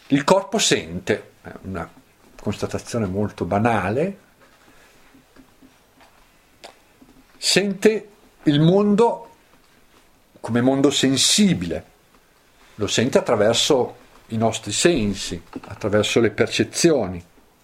Il corpo sente, è una constatazione molto banale, sente il mondo come mondo sensibile, lo sente attraverso i nostri sensi, attraverso le percezioni.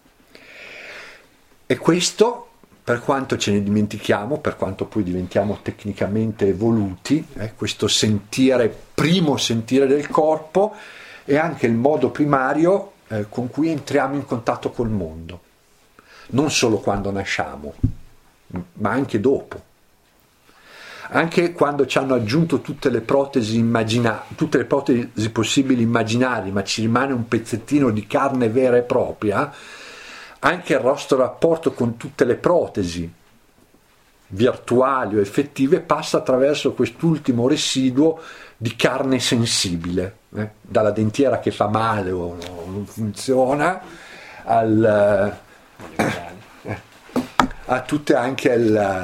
E questo, per quanto ce ne dimentichiamo, per quanto poi diventiamo tecnicamente evoluti, questo sentire, primo sentire del corpo, è anche il modo primario con cui entriamo in contatto col mondo, non solo quando nasciamo, ma anche dopo. Anche quando ci hanno aggiunto tutte le protesi possibili immaginari, ma ci rimane un pezzettino di carne vera e propria, anche il nostro rapporto con tutte le protesi virtuali o effettive passa attraverso quest'ultimo residuo di carne sensibile, dalla dentiera che fa male o non funziona, a tutte anche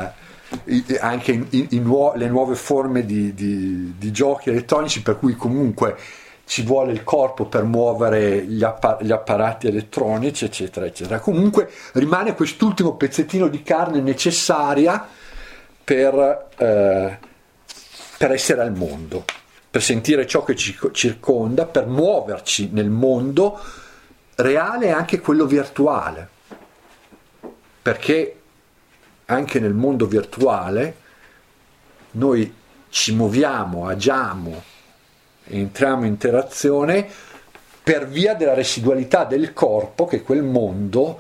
le nuove forme di giochi elettronici, per cui comunque ci vuole il corpo per muovere gli apparati elettronici, eccetera, eccetera. Comunque rimane quest'ultimo pezzettino di carne necessaria per essere al mondo, per sentire ciò che ci circonda, per muoverci nel mondo reale e anche quello virtuale, perché anche nel mondo virtuale noi ci muoviamo, agiamo, entriamo in interazione per via della residualità del corpo che quel mondo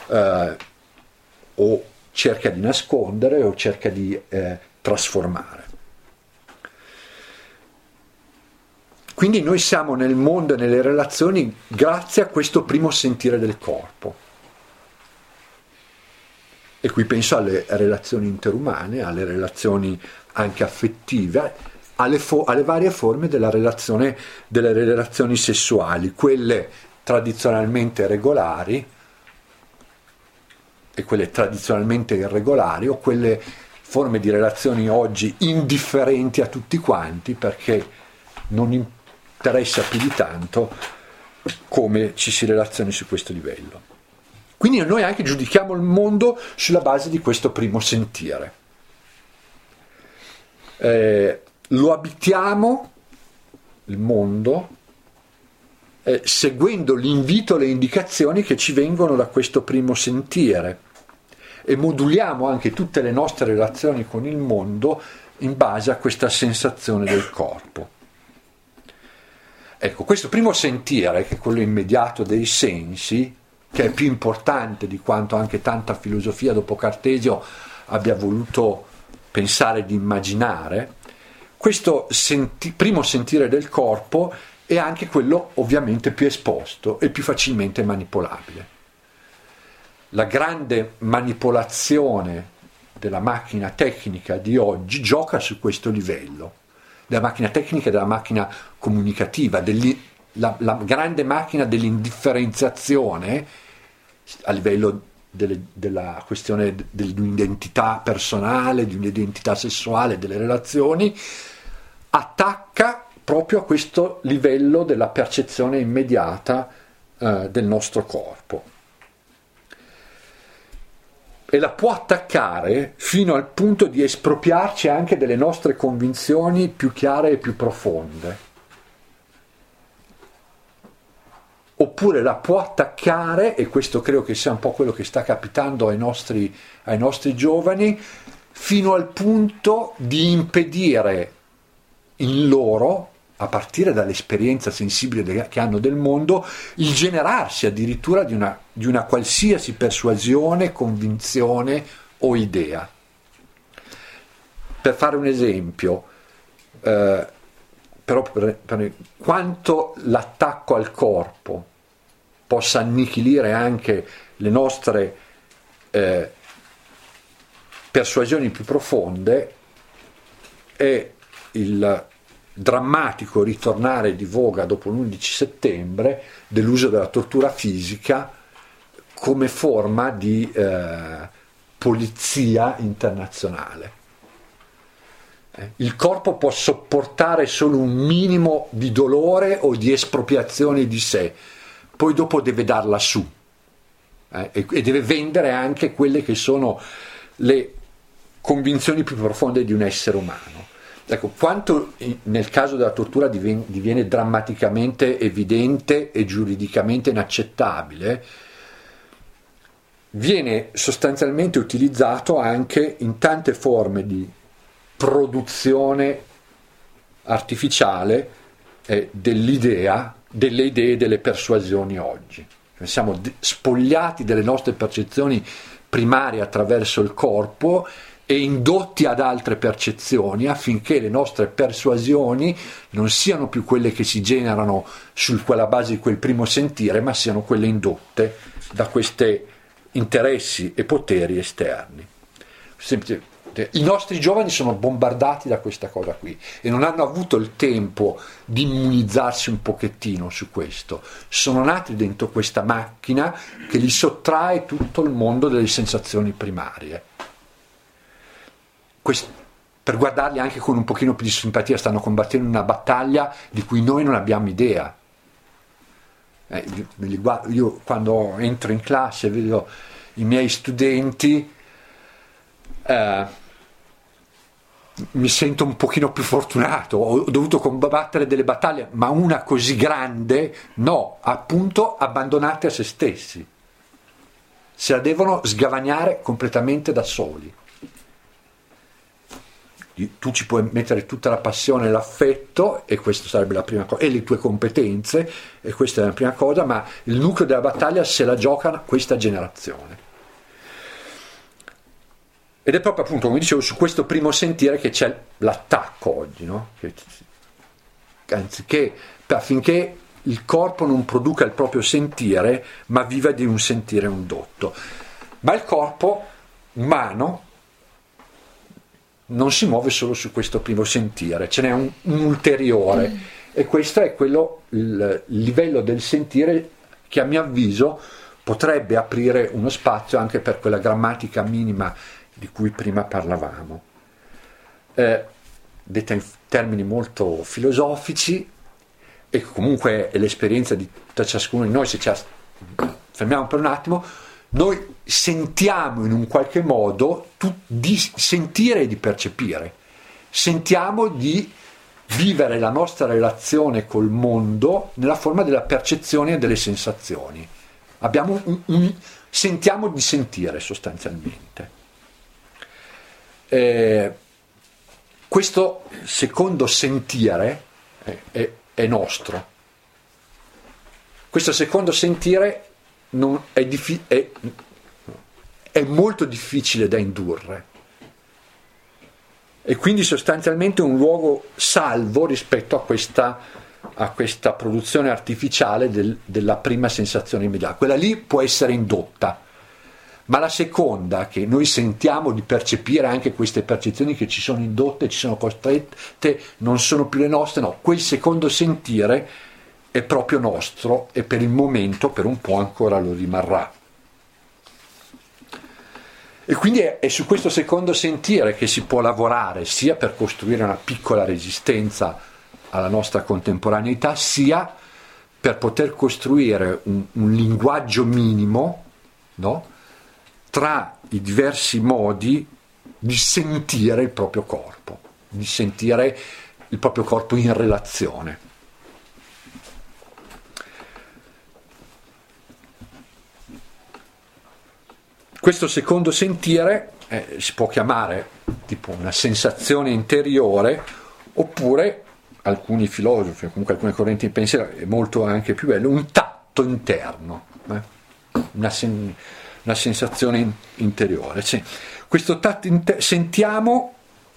o cerca di nascondere o cerca di trasformare. Quindi noi siamo nel mondo e nelle relazioni grazie a questo primo sentire del corpo. E qui penso alle relazioni interumane, alle relazioni anche affettive, alle varie forme delle relazioni sessuali, quelle tradizionalmente regolari e quelle tradizionalmente irregolari, o quelle forme di relazioni oggi indifferenti a tutti quanti, perché non interessa più di tanto come ci si relazioni su questo livello. Quindi noi anche giudichiamo il mondo sulla base di questo primo sentire. Lo abitiamo, il mondo, seguendo l'invito e le indicazioni che ci vengono da questo primo sentire, e moduliamo anche tutte le nostre relazioni con il mondo in base a questa sensazione del corpo. Ecco, questo primo sentire, che è quello immediato dei sensi, che è più importante di quanto anche tanta filosofia dopo Cartesio abbia voluto pensare di immaginare, questo primo sentire del corpo è anche quello ovviamente più esposto e più facilmente manipolabile. La grande manipolazione della macchina tecnica di oggi gioca su questo livello, della macchina tecnica e della macchina comunicativa, la grande macchina dell'indifferenziazione a livello della questione di un'identità personale, di un'identità sessuale, delle relazioni, attacca proprio a questo livello della percezione immediata del nostro corpo. E la può attaccare fino al punto di espropriarci anche delle nostre convinzioni più chiare e più profonde. Oppure la può attaccare, e questo credo che sia un po' quello che sta capitando ai nostri giovani, fino al punto di impedire in loro, a partire dall'esperienza sensibile che hanno del mondo, il generarsi addirittura di una qualsiasi persuasione, convinzione o idea. Per fare un esempio, però per quanto l'attacco al corpo possa annichilire anche le nostre persuasioni più profonde, è il drammatico ritornare di voga dopo l'11 settembre dell'uso della tortura fisica come forma di polizia internazionale. Il corpo può sopportare solo un minimo di dolore o di espropriazione di sé, poi dopo deve darla su, e deve vendere anche quelle che sono le convinzioni più profonde di un essere umano. Ecco, quanto nel caso della tortura diviene drammaticamente evidente e giuridicamente inaccettabile, viene sostanzialmente utilizzato anche in tante forme di produzione artificiale delle idee e delle persuasioni oggi. Siamo spogliati delle nostre percezioni primarie attraverso il corpo e indotti ad altre percezioni affinché le nostre persuasioni non siano più quelle che si generano su quella base di quel primo sentire, ma siano quelle indotte da questi interessi e poteri esterni. I nostri giovani sono bombardati da questa cosa qui e non hanno avuto il tempo di immunizzarsi un pochettino su questo. Sono nati dentro questa macchina che gli sottrae tutto il mondo delle sensazioni primarie. Per guardarli anche con un pochino più di simpatia, stanno combattendo una battaglia di cui noi non abbiamo idea. Io quando entro in classe vedo i miei studenti, mi sento un pochino più fortunato. Ho dovuto combattere delle battaglie, ma una così grande no, appunto abbandonate a se stessi, se la devono sgavagnare completamente da soli. Tu ci puoi mettere tutta la passione e l'affetto, e questa sarebbe la prima cosa, e le tue competenze, e questa è la prima cosa, ma il nucleo della battaglia se la gioca questa generazione. Ed è proprio, appunto, come dicevo, su questo primo sentire che c'è l'attacco oggi, no? Affinché il corpo non produca il proprio sentire, ma viva di un sentire indotto. Ma il corpo umano non si muove solo su questo primo sentire, ce n'è un ulteriore, e questo è il livello del sentire che, a mio avviso, potrebbe aprire uno spazio anche per quella grammatica minima di cui prima parlavamo. Detta in termini molto filosofici, e comunque è l'esperienza di ciascuno di noi, se ci fermiamo per un attimo, noi sentiamo in un qualche modo di sentire e di percepire, sentiamo di vivere la nostra relazione col mondo nella forma della percezione e delle sensazioni. Sentiamo di sentire sostanzialmente. Questo secondo sentire è nostro. Questo secondo sentire è molto difficile da indurre, e quindi sostanzialmente un luogo salvo rispetto a questa produzione artificiale della prima sensazione immediata. Quella lì può essere indotta, ma la seconda, che noi sentiamo di percepire anche queste percezioni che ci sono indotte, ci sono costrette, non sono più le nostre, no, quel secondo sentire è proprio nostro, e per il momento, per un po' ancora lo rimarrà. E quindi è su questo secondo sentire che si può lavorare, sia per costruire una piccola resistenza alla nostra contemporaneità, sia per poter costruire un linguaggio minimo, no? Tra i diversi modi di sentire il proprio corpo, di sentire il proprio corpo in relazione. Questo secondo sentire si può chiamare tipo una sensazione interiore, oppure alcuni filosofi, o comunque alcune correnti di pensiero, è molto anche più bello, un tatto interno, una sensazione interiore. Cioè, questo tatto sentiamo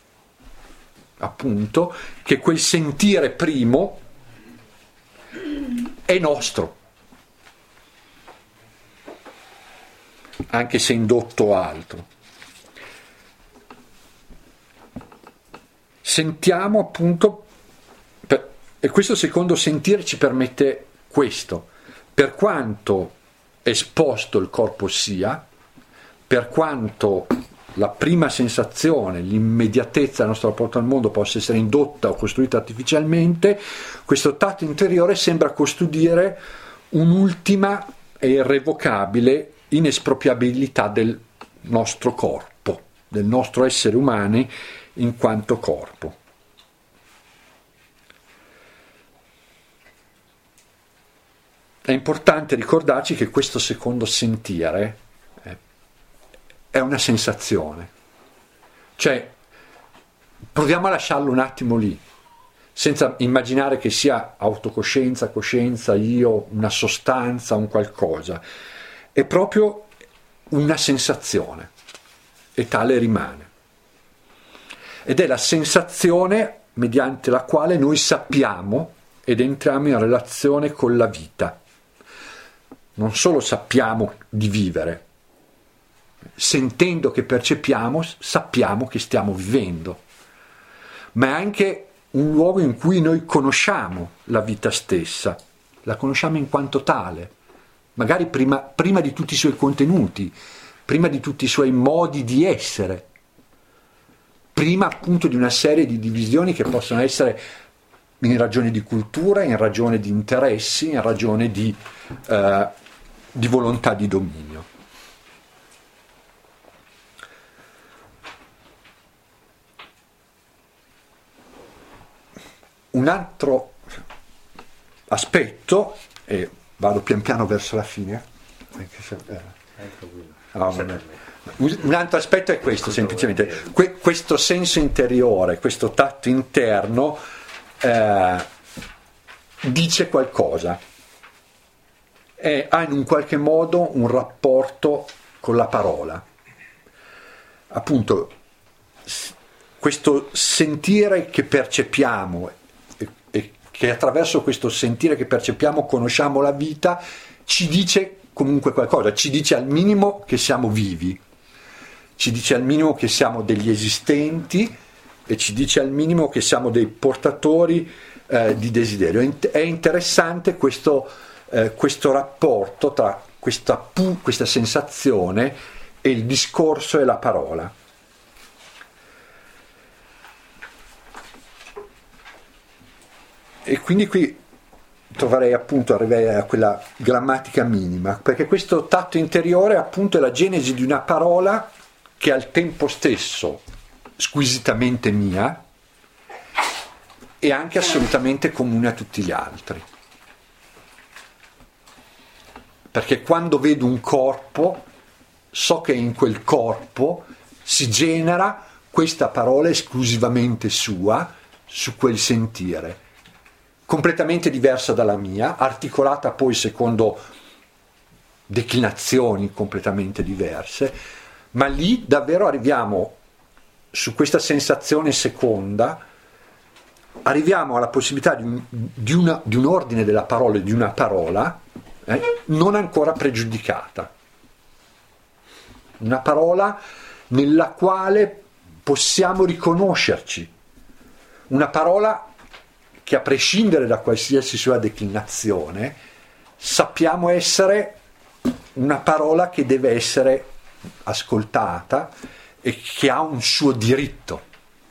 appunto che quel sentire primo è nostro, anche se indotto altro. Sentiamo appunto, e questo secondo sentire ci permette questo: per quanto esposto il corpo sia, per quanto la prima sensazione, l'immediatezza del nostro rapporto al mondo possa essere indotta o costruita artificialmente, questo tatto interiore sembra custodire un'ultima e irrevocabile inespropriabilità del nostro corpo, del nostro essere umani in quanto corpo. È importante ricordarci che questo secondo sentire è una sensazione, cioè proviamo a lasciarlo un attimo lì, senza immaginare che sia autocoscienza, coscienza, io, una sostanza, un qualcosa. È proprio una sensazione e tale rimane. Ed è la sensazione mediante la quale noi sappiamo ed entriamo in relazione con la vita. Non solo sappiamo di vivere, sentendo che percepiamo, sappiamo che stiamo vivendo, ma è anche un luogo in cui noi conosciamo la vita stessa, la conosciamo in quanto tale, magari prima di tutti i suoi contenuti, prima di tutti i suoi modi di essere, prima appunto di una serie di divisioni che possono essere in ragione di cultura, in ragione di interessi, in ragione di volontà di dominio. Un altro aspetto, e vado pian piano verso la fine, un altro aspetto è questo, semplicemente questo senso interiore, questo tatto interno dice qualcosa, ha in un qualche modo un rapporto con la parola. Appunto, questo sentire che percepiamo e che attraverso questo sentire che percepiamo conosciamo la vita, ci dice comunque qualcosa, ci dice al minimo che siamo vivi, ci dice al minimo che siamo degli esistenti e ci dice al minimo che siamo dei portatori di desiderio. È interessante questo rapporto tra questa sensazione e il discorso e la parola. E quindi qui arriverei a quella grammatica minima, perché questo tatto interiore appunto è la genesi di una parola che è al tempo stesso squisitamente mia e anche assolutamente comune a tutti gli altri. Perché quando vedo un corpo, so che in quel corpo si genera questa parola esclusivamente sua, su quel sentire, completamente diversa dalla mia, articolata poi secondo declinazioni completamente diverse, ma lì davvero arriviamo, su questa sensazione seconda, arriviamo alla possibilità di un ordine della parola, di una parola, non ancora pregiudicata. Una parola nella quale possiamo riconoscerci. Una parola che, a prescindere da qualsiasi sua declinazione, sappiamo essere una parola che deve essere ascoltata e che ha un suo diritto.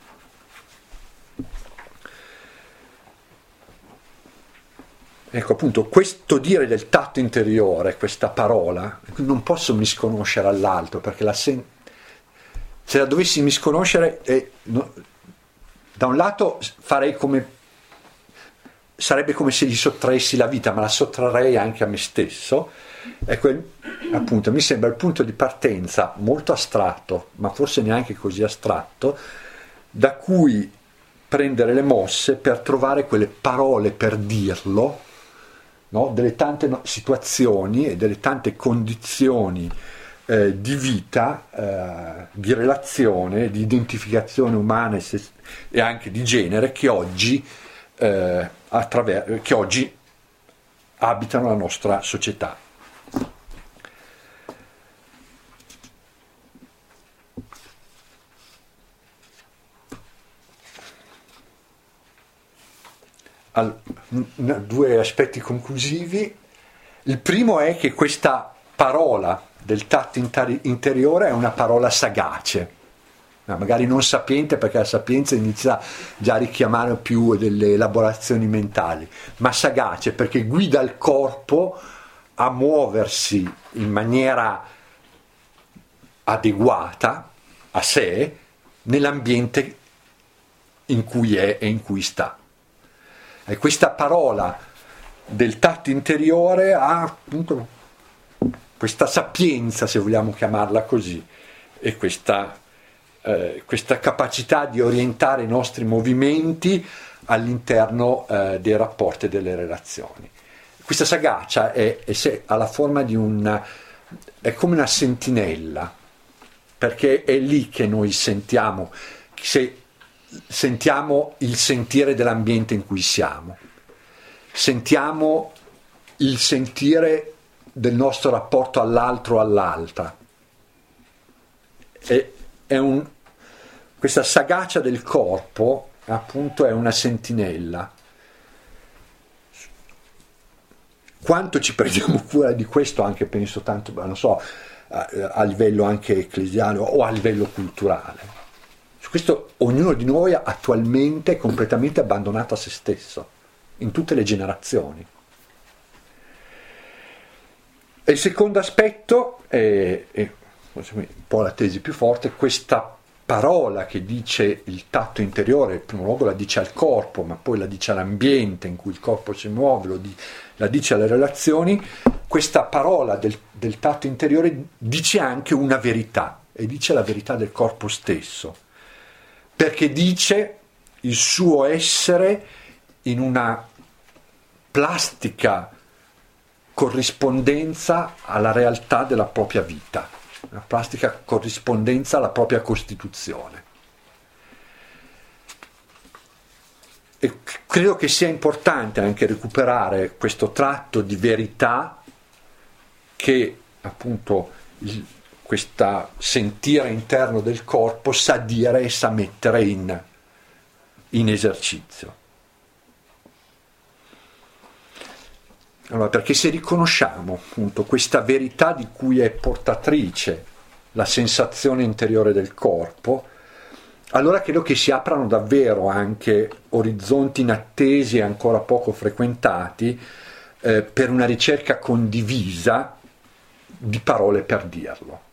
Ecco, appunto, questo dire del tatto interiore, questa parola, non posso misconoscere all'altro, perché se la dovessi misconoscere, da un lato sarebbe come se gli sottraessi la vita, ma la sottrarrei anche a me stesso. Ecco, appunto, mi sembra il punto di partenza molto astratto, ma forse neanche così astratto, da cui prendere le mosse per trovare quelle parole per dirlo, no? Delle tante situazioni e delle tante condizioni di vita, di relazione, di identificazione umana e anche di genere che oggi abitano la nostra società. Due aspetti conclusivi. Il primo è che questa parola del tatto interiore è una parola sagace, magari non sapiente, perché la sapienza inizia già a richiamare più delle elaborazioni mentali, ma sagace perché guida il corpo a muoversi in maniera adeguata a sé nell'ambiente in cui è e in cui sta. E questa parola del tatto interiore ha appunto questa sapienza, se vogliamo chiamarla così, e questa capacità di orientare i nostri movimenti all'interno dei rapporti e delle relazioni. Questa sagacia ha la forma è come una sentinella, perché è lì che noi sentiamo il sentire dell'ambiente in cui siamo, sentiamo il sentire del nostro rapporto all'altro o all'altra. Questa sagacia del corpo appunto è una sentinella. Quanto ci prendiamo cura di questo, anche penso tanto, non so, a livello anche ecclesiale o a livello culturale. Su questo ognuno di noi attualmente è completamente abbandonato a se stesso, in tutte le generazioni. E il secondo aspetto è un po' la tesi più forte, questa parola che dice il tatto interiore, in primo luogo la dice al corpo, ma poi la dice all'ambiente in cui il corpo si muove, la dice alle relazioni. Questa parola del tatto interiore dice anche una verità, e dice la verità del corpo stesso, perché dice il suo essere in una plastica corrispondenza alla realtà della propria vita, una plastica corrispondenza alla propria costituzione. E credo che sia importante anche recuperare questo tratto di verità che appunto questo sentire interno del corpo sa dire e sa mettere in esercizio. Allora, perché se riconosciamo appunto questa verità di cui è portatrice la sensazione interiore del corpo, allora credo che si aprano davvero anche orizzonti inattesi e ancora poco frequentati per una ricerca condivisa di parole per dirlo.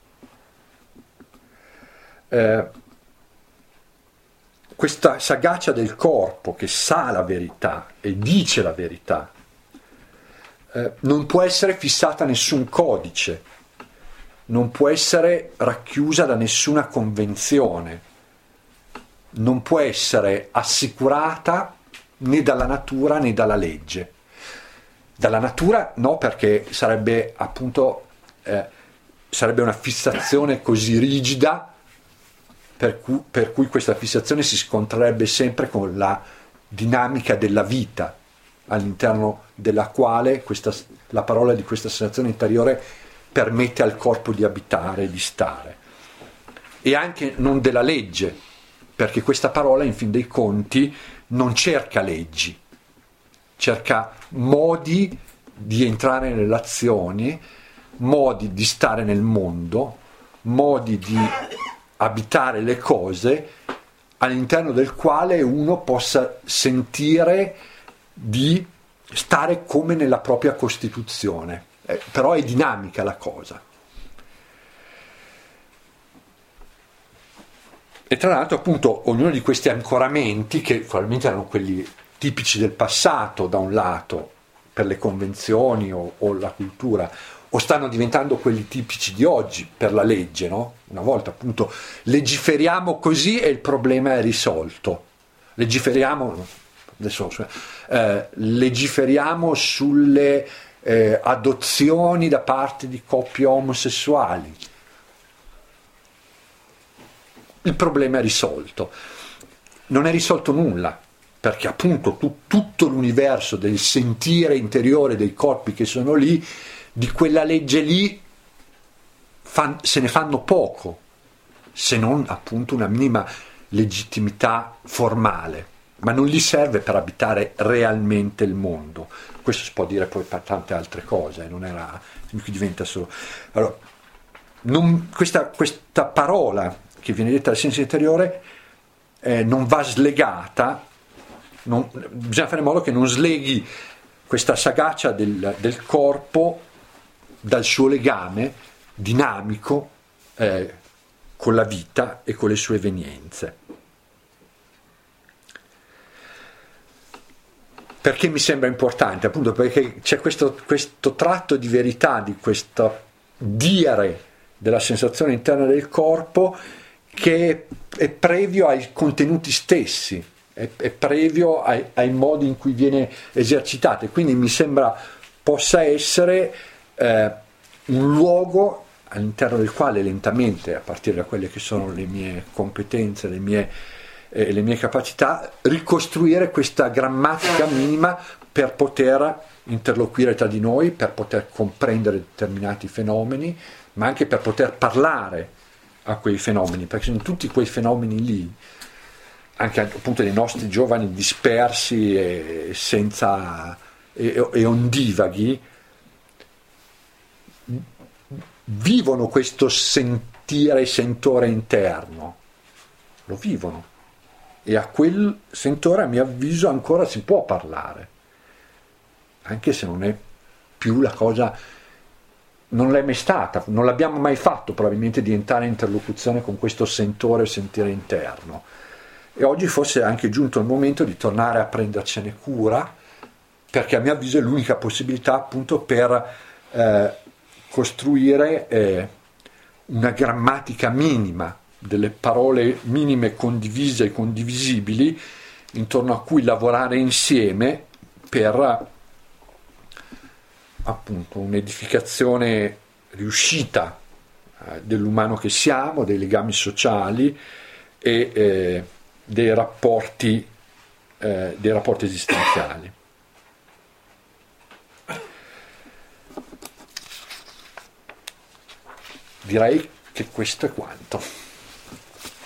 Questa sagacia del corpo che sa la verità e dice la verità non può essere fissata a nessun codice, non può essere racchiusa da nessuna convenzione, non può essere assicurata né dalla natura né dalla legge. Dalla natura no, perché sarebbe appunto sarebbe una fissazione così rigida per cui questa fissazione si scontrerebbe sempre con la dinamica della vita, all'interno della quale la parola di questa sensazione interiore permette al corpo di abitare, di stare. E anche non della legge, perché questa parola in fin dei conti non cerca leggi, cerca modi di entrare nelle relazioni, modi di stare nel mondo, modi di abitare le cose all'interno del quale uno possa sentire di stare come nella propria costituzione, però è dinamica la cosa. E tra l'altro appunto ognuno di questi ancoramenti, che probabilmente erano quelli tipici del passato da un lato per le convenzioni o la cultura, o stanno diventando quelli tipici di oggi per la legge, no? Una volta appunto legiferiamo così e il problema è risolto. Legiferiamo sulle adozioni da parte di coppie omosessuali. Il problema è risolto. Non è risolto nulla, perché appunto tutto l'universo del sentire interiore dei corpi che sono lì, di quella legge lì se ne fanno poco, se non appunto una minima legittimità formale, ma non gli serve per abitare realmente il mondo. Questo si può dire poi per tante altre cose, non era, qui diventa solo. Allora, questa parola che viene detta dal senso interiore non va slegata, bisogna fare in modo che non sleghi questa sagacia del corpo dal suo legame dinamico con la vita e con le sue evenienze. Perché mi sembra importante? Appunto perché c'è questo tratto di verità, di questo dire della sensazione interna del corpo che è previo ai contenuti stessi, è previo ai modi in cui viene esercitato, e quindi mi sembra possa essere un luogo all'interno del quale lentamente, a partire da quelle che sono le mie competenze, le mie capacità, ricostruire questa grammatica minima per poter interloquire tra di noi, per poter comprendere determinati fenomeni, ma anche per poter parlare a quei fenomeni, perché sono tutti quei fenomeni lì, anche appunto dei nostri giovani dispersi e ondivaghi, vivono questo sentore interno, lo vivono, e a quel sentore, a mio avviso, ancora si può parlare, anche se non è più la cosa, non l'è mai stata, non l'abbiamo mai fatto probabilmente, di entrare in interlocuzione con questo sentire interno, e oggi forse è anche giunto il momento di tornare a prendercene cura, perché a mio avviso è l'unica possibilità appunto per costruire una grammatica minima, delle parole minime condivise e condivisibili, intorno a cui lavorare insieme per appunto un'edificazione riuscita dell'umano che siamo, dei legami sociali e dei rapporti esistenziali. Direi che questo è quanto.